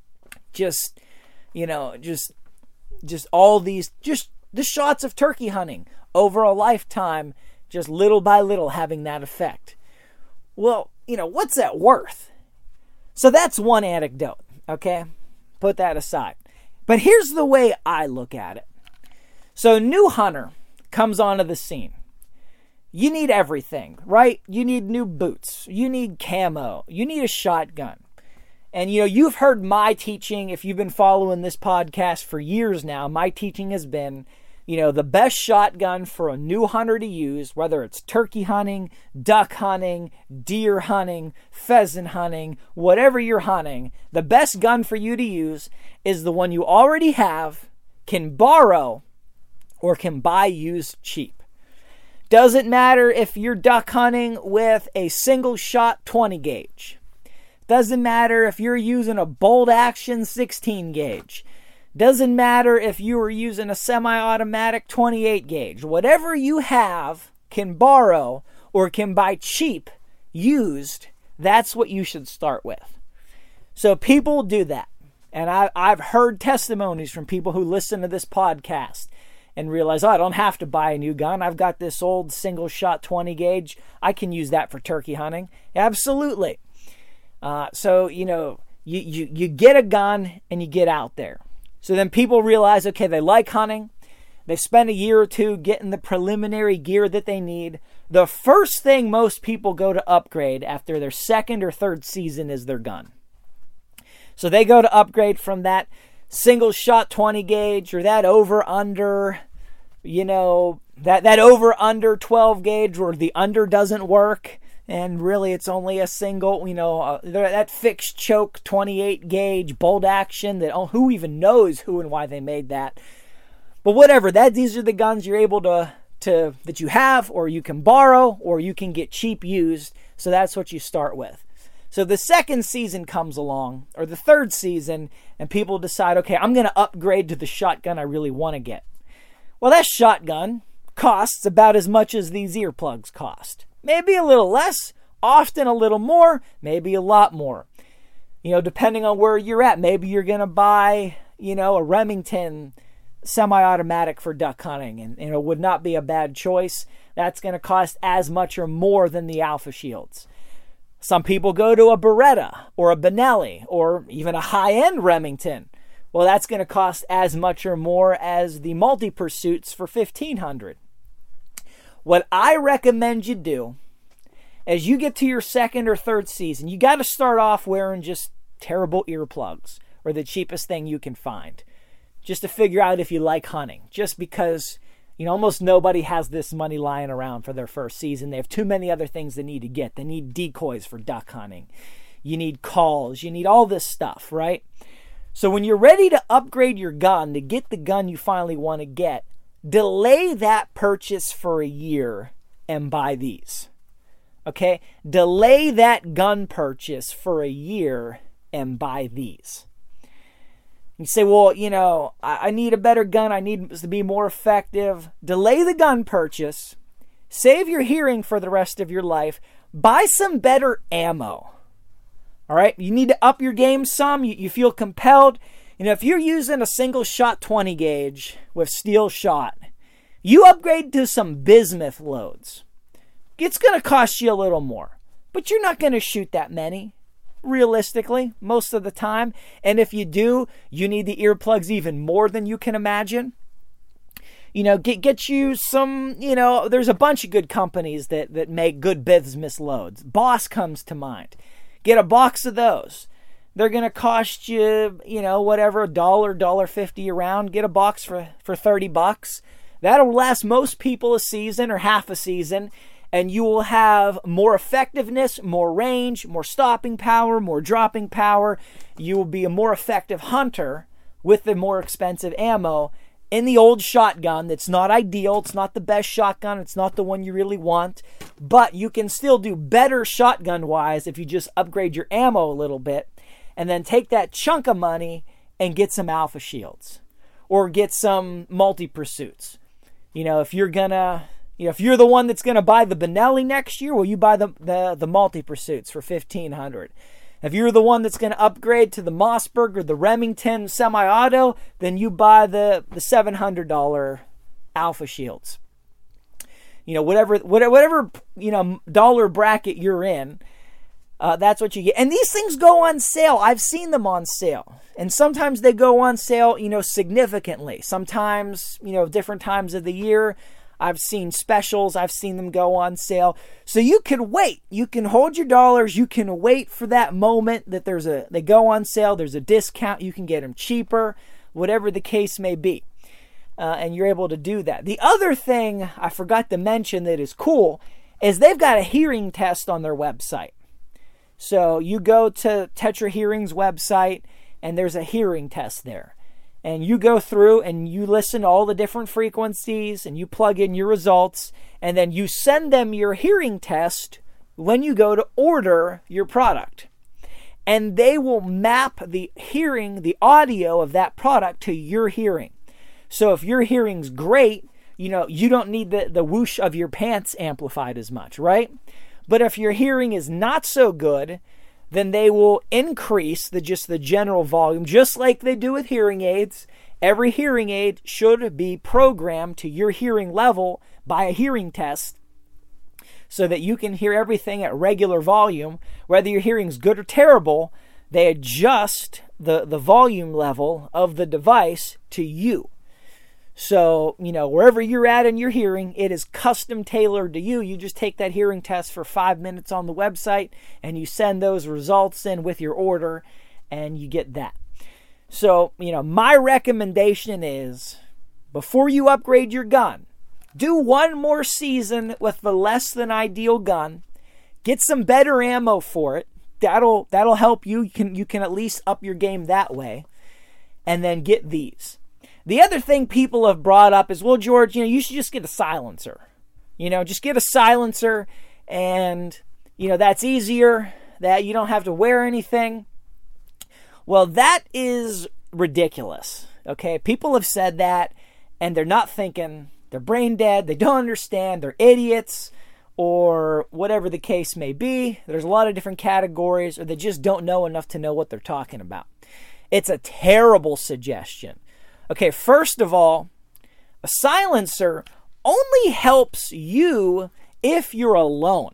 Just, you know, just just all these, just the shots of turkey hunting over a lifetime, just little by little having that effect. Well, you know, what's that worth? So that's one anecdote, okay? Put that aside. But here's the way I look at it. So a new hunter comes onto the scene. You need everything, right? You need new boots. You need camo. You need a shotgun. And, you know, you've heard my teaching. If you've been following this podcast for years now, my teaching has been, you know, the best shotgun for a new hunter to use, whether it's turkey hunting, duck hunting, deer hunting, pheasant hunting, whatever you're hunting, the best gun for you to use is the one you already have, can borrow, or can buy used cheap. Doesn't matter if you're duck hunting with a single shot twenty gauge. Doesn't matter if you're using a bolt action sixteen gauge. Doesn't matter if you are using a semi-automatic twenty-eight gauge. Whatever you have can borrow or can buy cheap, used, that's what you should start with. So people do that. And I, I've heard testimonies from people who listen to this podcast and realize, oh, I don't have to buy a new gun. I've got this old single shot twenty gauge. I can use that for turkey hunting. Absolutely. Uh, so, you know, you, you, you get a gun and you get out there. So then people realize, okay, they like hunting. They spend a year or two getting the preliminary gear that they need. The first thing most people go to upgrade after their second or third season is their gun. So they go to upgrade from that single shot twenty gauge or that over under, you know, that, that over under twelve gauge where the under doesn't work. And really it's only a single, you know, uh, that fixed choke twenty-eight gauge bolt action that, oh, who even knows who and why they made that. But whatever, that these are the guns you're able to, to that you have, or you can borrow, or you can get cheap used. So that's what you start with. So the second season comes along, or the third season, and people decide, okay, I'm going to upgrade to the shotgun I really want to get. Well, that shotgun costs about as much as these earplugs cost. Maybe a little less, often a little more, maybe a lot more. You know, depending on where you're at. Maybe you're going to buy, you know, a Remington semi-automatic for duck hunting, and, and it would not be a bad choice. That's going to cost as much or more than the Alpha Shields. Some people go to a Beretta or a Benelli or even a high-end Remington. Well, that's going to cost as much or more as the multi-pursuits for fifteen hundred dollars. What I recommend you do, as you get to your second or third season, you got to start off wearing just terrible earplugs or the cheapest thing you can find, just to figure out if you like hunting. Just because, you know, almost nobody has this money lying around for their first season. They have too many other things they need to get. They need decoys for duck hunting. You need calls. You need all this stuff, right? So when you're ready to upgrade your gun, to get the gun you finally want to get, delay that purchase for a year and buy these. Okay? Delay that gun purchase for a year and buy these. You say, well, you know, I need a better gun. I need to be more effective. Delay the gun purchase. Save your hearing for the rest of your life. Buy some better ammo. All right? You need to up your game some. You, you feel compelled. You know, if you're using a single shot twenty gauge with steel shot, you upgrade to some bismuth loads. It's going to cost you a little more, but you're not going to shoot that many, realistically, most of the time. And if you do, you need the earplugs even more than you can imagine. You know, get get you some, you know, there's a bunch of good companies that, that make good bismuth loads. Boss comes to mind. Get a box of those. They're going to cost you, you know, whatever, a dollar, dollar fifty a round. Get a box for, for thirty bucks. That'll last most people a season or half a season. And you will have more effectiveness, more range, more stopping power, more dropping power. You will be a more effective hunter with the more expensive ammo in the old shotgun. That's not ideal. It's not the best shotgun. It's not the one you really want. But you can still do better shotgun-wise if you just upgrade your ammo a little bit. And then take that chunk of money and get some Alpha Shields. Or get some multi-pursuits. You know, if you're gonna... You know, if you're the one that's going to buy the Benelli next year, well, you buy the, the, the multi-pursuits for fifteen hundred dollars. If you're the one that's going to upgrade to the Mossberg or the Remington semi-auto, then you buy the, the seven hundred dollars Alpha Shields. You know, whatever, whatever, whatever you know, dollar bracket you're in, uh, that's what you get. And these things go on sale. I've seen them on sale. And sometimes they go on sale, you know, significantly. Sometimes, you know, different times of the year, I've seen specials. I've seen them go on sale. So you can wait. You can hold your dollars. You can wait for that moment that there's a they go on sale. There's a discount. You can get them cheaper, whatever the case may be. Uh, and you're able to do that. The other thing I forgot to mention that is cool is they've got a hearing test on their website. So you go to Tetra Hearing's website and there's a hearing test there. And you go through and you listen to all the different frequencies and you plug in your results and then you send them your hearing test when you go to order your product. And they will map the hearing, the audio of that product to your hearing. So if your hearing's great, you know, you don't need the, the whoosh of your pants amplified as much, right? But if your hearing is not so good, then they will increase the just the general volume, just like they do with hearing aids. Every hearing aid should be programmed to your hearing level by a hearing test so that you can hear everything at regular volume. Whether your hearing's good or terrible, they adjust the, the volume level of the device to you. So, you know, wherever you're at in your hearing, it is custom tailored to you. You just take that hearing test for five minutes on the website and you send those results in with your order and you get that. So, you know, my recommendation is before you upgrade your gun, do one more season with the less than ideal gun. Get some better ammo for it. That'll that'll help you. You can you can at least up your game that way. And then get these. The other thing people have brought up is, well, George, you know, you should just get a silencer. You know, just get a silencer and, you know, that's easier. That you don't have to wear anything. Well, that is ridiculous, okay? People have said that, and they're not thinking. They're brain dead. They don't understand. They're idiots, or whatever the case may be. There's a lot of different categories, or they just don't know enough to know what they're talking about. It's a terrible suggestion. Okay, first of all, a silencer only helps you if you're alone.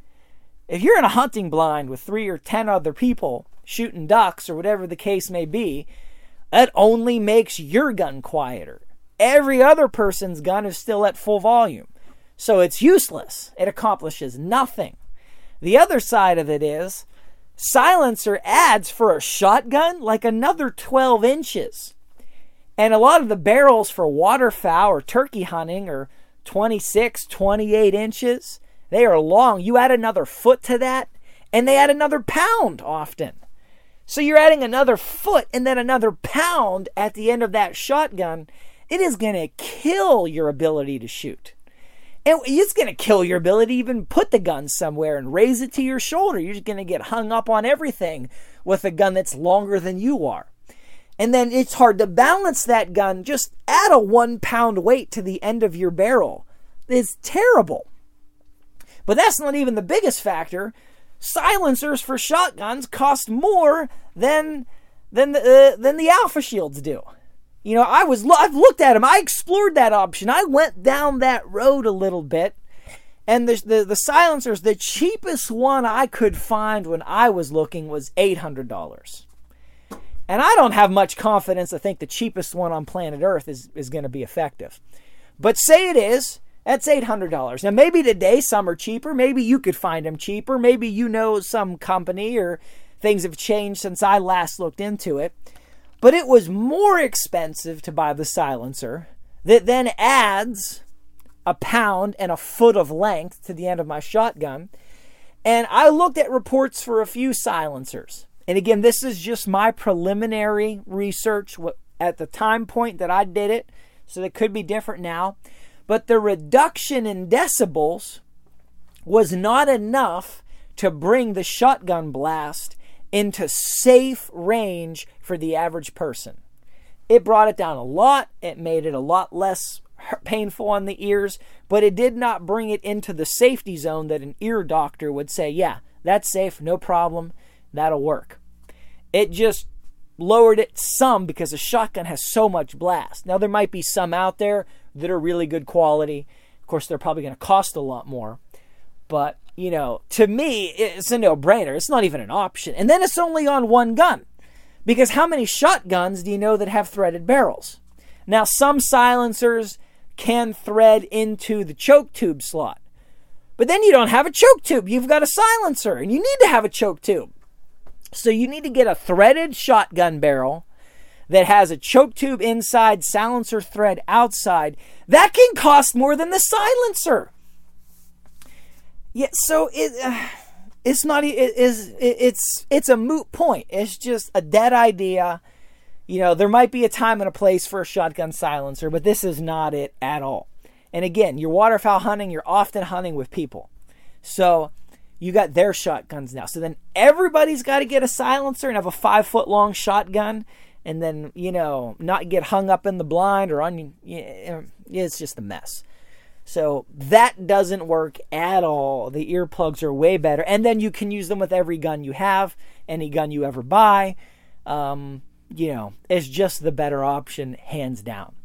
If you're in a hunting blind with three or ten other people, shooting ducks or whatever the case may be, that only makes your gun quieter. Every other person's gun is still at full volume. So it's useless. It accomplishes nothing. The other side of it is, silencer adds for a shotgun like another twelve inches. And a lot of the barrels for waterfowl or turkey hunting are twenty-six, twenty-eight inches. They are long. You add another foot to that, and they add another pound often. So you're adding another foot and then another pound at the end of that shotgun. It is going to kill your ability to shoot. And it's going to kill your ability to even put the gun somewhere and raise it to your shoulder. You're just going to get hung up on everything with a gun that's longer than you are. And then it's hard to balance that gun. Just add a one pound weight to the end of your barrel. It's terrible. But that's not even the biggest factor. Silencers for shotguns cost more than than the uh, than the Alpha Shields do. You know, I was I've looked at them. I explored that option. I went down that road a little bit, and the the, the silencers, the cheapest one I could find when I was looking was eight hundred dollars. And I don't have much confidence to think the cheapest one on planet Earth is is going to be effective. But say it is. That's eight hundred dollars. Now, maybe today some are cheaper. Maybe you could find them cheaper. Maybe you know some company or things have changed since I last looked into it. But it was more expensive to buy the silencer that then adds a pound and a foot of length to the end of my shotgun. And I looked at reports for a few silencers. And again, this is just my preliminary research at the time point that I did it. So it could be different now. But the reduction in decibels was not enough to bring the shotgun blast into safe range for the average person. It brought it down a lot. It made it a lot less painful on the ears, but it did not bring it into the safety zone that an ear doctor would say, yeah, that's safe, no problem, that'll work. It just lowered it some because a shotgun has so much blast. Now, there might be some out there that are really good quality. Of course, they're probably going to cost a lot more. But, you know, to me, it's a no-brainer. It's not even an option. And then it's only on one gun. Because how many shotguns do you know that have threaded barrels? Now, some silencers can thread into the choke tube slot. But then you don't have a choke tube. You've got a silencer, and you need to have a choke tube. So you need to get a threaded shotgun barrel that has a choke tube inside, silencer thread outside. That can cost more than the silencer. Yeah, so it uh, it's not it is it, it's it's a moot point. It's just a dead idea. You know, there might be a time and a place for a shotgun silencer, but this is not it at all. And again, you're waterfowl hunting, you're often hunting with people. So you got their shotguns now. So then everybody's got to get a silencer and have a five foot long shotgun, and then, you know, not get hung up in the blind or on, you know, It's just a mess. So that doesn't work at all. The earplugs are way better. And then you can use them with every gun you have, any gun you ever buy. Um, you know, it's just the better option, hands down.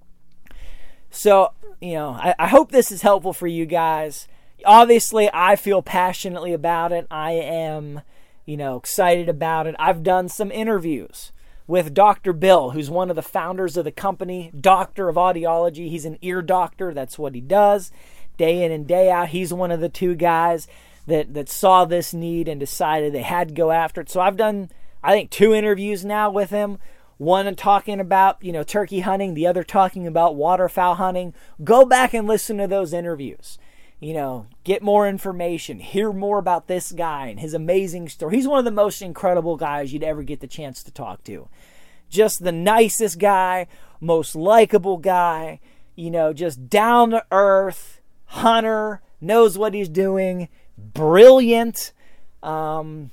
So, you know, I, I hope this is helpful for you guys. Obviously, I feel passionately about it. I am, you know, excited about it. I've done some interviews with Doctor Bill, who's one of the founders of the company, Doctor of Audiology. He's an ear doctor. That's what he does day in and day out. He's one of the two guys that, that saw this need and decided they had to go after it. So I've done, I think, two interviews now with him. One talking about, you know, turkey hunting, the other talking about waterfowl hunting. Go back and listen to those interviews. You know, get more information, hear more about this guy and his amazing story. He's one of the most incredible guys you'd ever get the chance to talk to. Just the nicest guy, most likable guy, you know, just down to earth, hunter, knows what he's doing, brilliant, um,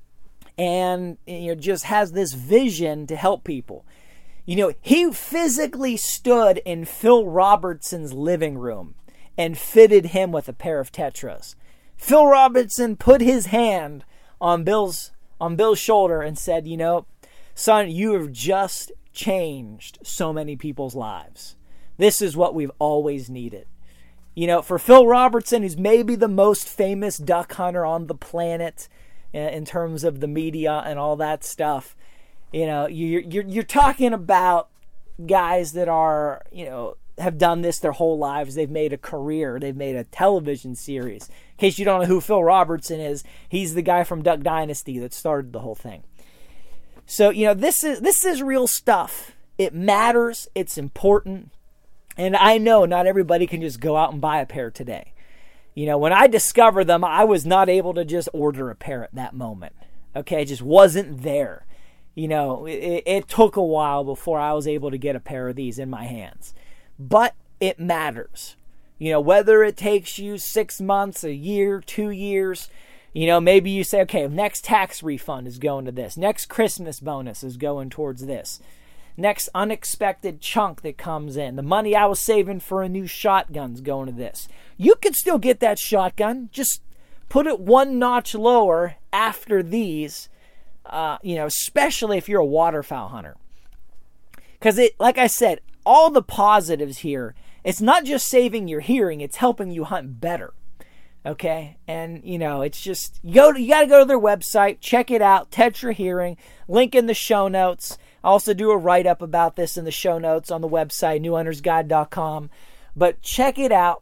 and, you know, just has this vision to help people. You know, he physically stood in Phil Robertson's living room and fitted him with a pair of Tetras. Phil Robertson put his hand on Bill's on Bill's shoulder and said, you know, son, you have just changed so many people's lives. This is what we've always needed. You know, for Phil Robertson, who's maybe the most famous duck hunter on the planet in terms of the media and all that stuff, you know, you're you're, you're talking about guys that are, you know, have done this their whole lives. They've made a career. They've made a television series. In case you don't know who Phil Robertson is, he's the guy from Duck Dynasty that started the whole thing. So, you know, this is this is real stuff. It matters. It's important. And I know not everybody can just go out and buy a pair today. You know, when I discovered them, I was not able to just order a pair at that moment. Okay, it just wasn't there. You know, it, it took a while before I was able to get a pair of these in my hands. But it matters. You know, whether it takes you six months, a year, two years, you know, maybe you say, okay, next tax refund is going to this. Next Christmas bonus is going towards this. Next unexpected chunk that comes in. The money I was saving for a new shotgun's going to this. You can still get that shotgun. Just put it one notch lower after these, uh, you know, especially if you're a waterfowl hunter. Because it, like I said, all the positives here, it's not just saving your hearing, it's helping you hunt better. Okay? And, you know, it's just, you, go to, you got to go to their website, check it out, Tetra Hearing, link in the show notes. I also do a write-up about this in the show notes on the website, new hunters guide dot com. But check it out.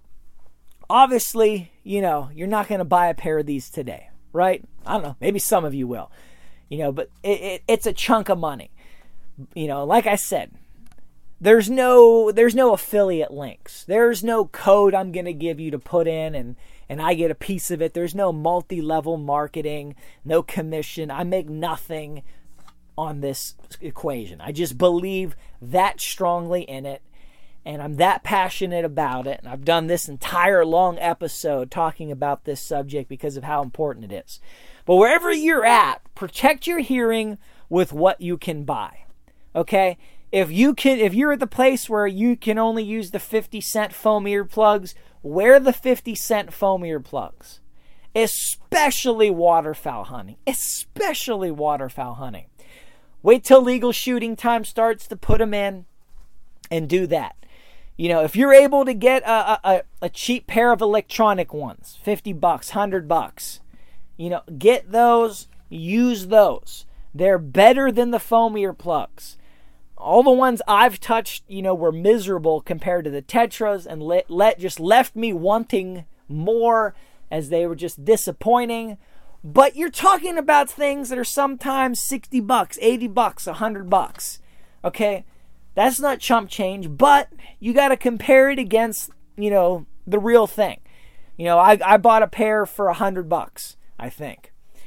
Obviously, you know, you're not going to buy a pair of these today, right? I don't know. Maybe some of you will. You know, but it, it, it's a chunk of money. You know, like I said, There's no there's no affiliate links. There's no code I'm going to give you to put in and, and I get a piece of it. There's no multi-level marketing, no commission. I make nothing on this equation. I just believe that strongly in it, and I'm that passionate about it. And I've done this entire long episode talking about this subject because of how important it is. But wherever you're at, protect your hearing with what you can buy. Okay? If you can, if you're at the place where you can only use the fifty cent foam earplugs, wear the fifty cent foam earplugs. Especially waterfowl hunting. Especially waterfowl hunting. Wait till legal shooting time starts to put them in and do that. You know, if you're able to get a, a, a cheap pair of electronic ones, fifty bucks, one hundred bucks, you know, get those, use those. They're better than the foam earplugs. All the ones I've touched, you know, were miserable compared to the Tetras, and let, let just left me wanting more, as they were just disappointing. But you're talking about things that are sometimes sixty bucks, eighty bucks, one hundred bucks. Okay? That's not chump change, but you got to compare it against, you know, the real thing. You know, I, I bought a pair for one hundred bucks, I think.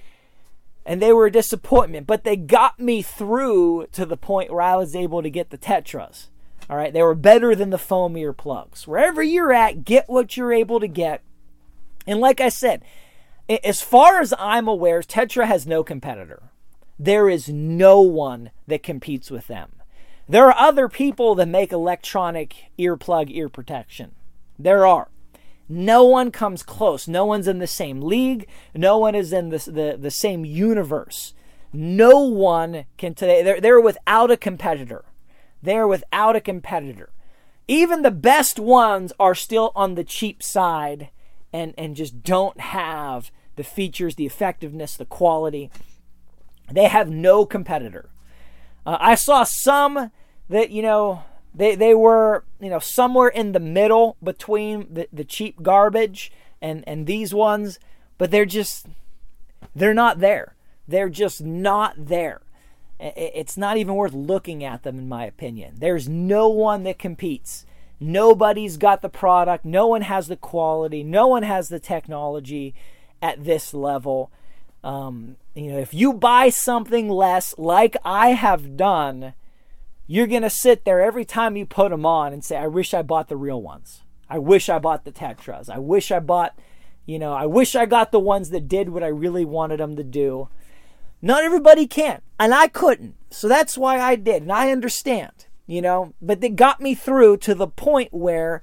And they were a disappointment, but they got me through to the point where I was able to get the Tetras. All right, they were better than the foam earplugs. Wherever you're at, get what you're able to get. And like I said, as far as I'm aware, Tetra has no competitor. There is no one that competes with them. There are other people that make electronic earplug ear protection. There are. No one comes close. No one's in the same league. No one is in the, the, the same universe. No one can today. They're, they're without a competitor. They're without a competitor. Even the best ones are still on the cheap side and, and just don't have the features, the effectiveness, the quality. They have no competitor. Uh, I saw some that, you know, they, they were, you know, somewhere in the middle between the, the cheap garbage and, and these ones, but they're just, they're not there. They're just not there. It's not even worth looking at them, in my opinion. There's no one that competes. Nobody's got the product. No one has the quality. No one has the technology at this level. Um, you know, if you buy something less, like I have done, you're going to sit there every time you put them on and say, I wish I bought the real ones. I wish I bought the Tetras. I wish I bought, you know, I wish I got the ones that did what I really wanted them to do. Not everybody can, and I couldn't. So that's why I did, and I understand, you know. But they got me through to the point where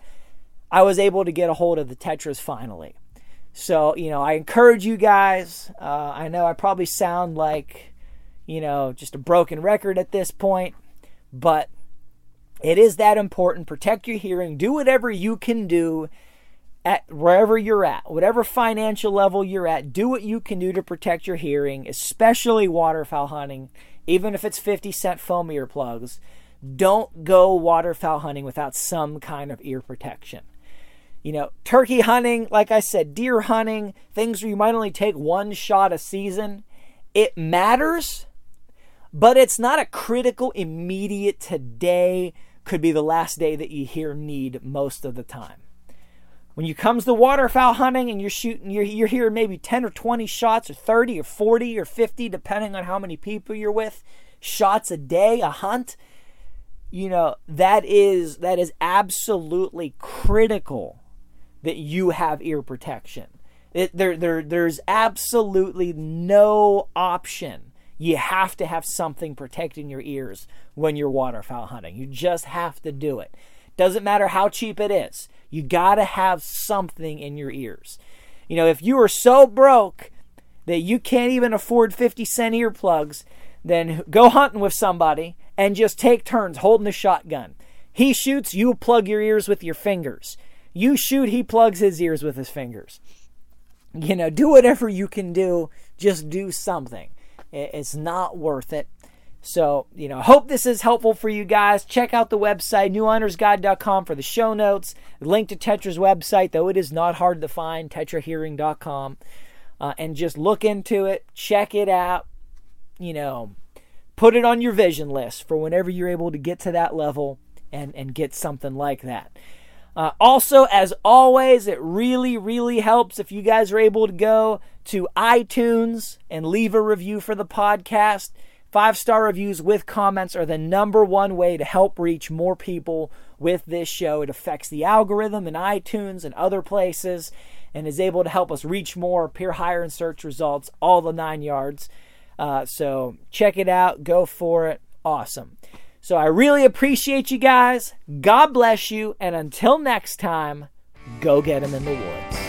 I was able to get a hold of the Tetras finally. So, you know, I encourage you guys. Uh, I know I probably sound like, you know, just a broken record at this point, but it is that important. Protect your hearing. Do whatever you can do at wherever you're at, whatever financial level you're at. Do what you can do to protect your hearing, especially waterfowl hunting. Even if it's fifty cent foam earplugs, don't go waterfowl hunting without some kind of ear protection. You know, turkey hunting, like I said, deer hunting, things where you might only take one shot a season, it matters, but it's not a critical, immediate, today could be the last day that you hear need most of the time. When you comes to waterfowl hunting and you're shooting, you're, you're hearing maybe ten or twenty shots or thirty or forty or fifty, depending on how many people you're with, shots a day, a hunt, you know, that is, that is absolutely critical that you have ear protection. It, there, there, there's absolutely no option. You have to have something protecting your ears when you're waterfowl hunting. You just have to do it. Doesn't matter how cheap it is. You got to have something in your ears. You know, if you are so broke that you can't even afford fifty cent earplugs, then go hunting with somebody and just take turns holding the shotgun. He shoots, you plug your ears with your fingers. You shoot, he plugs his ears with his fingers. You know, do whatever you can do. Just do something. It's not worth it. So, you know, I hope this is helpful for you guys. Check out the website, new hunters guide dot com for the show notes. Link to Tetra's website, though it is not hard to find, tetra hearing dot com. Uh, and just look into it. Check it out. You know, put it on your vision list for whenever you're able to get to that level and, and get something like that. Uh, also, as always, it really, really helps if you guys are able to go to iTunes and leave a review for the podcast. Five-star reviews with comments are the number one way to help reach more people with this show. It affects the algorithm in iTunes and other places and is able to help us reach more, appear higher in search results, all the nine yards. Uh, so check it out. Go for it. Awesome. So I really appreciate you guys. God bless you. And until next time, go get them in the woods.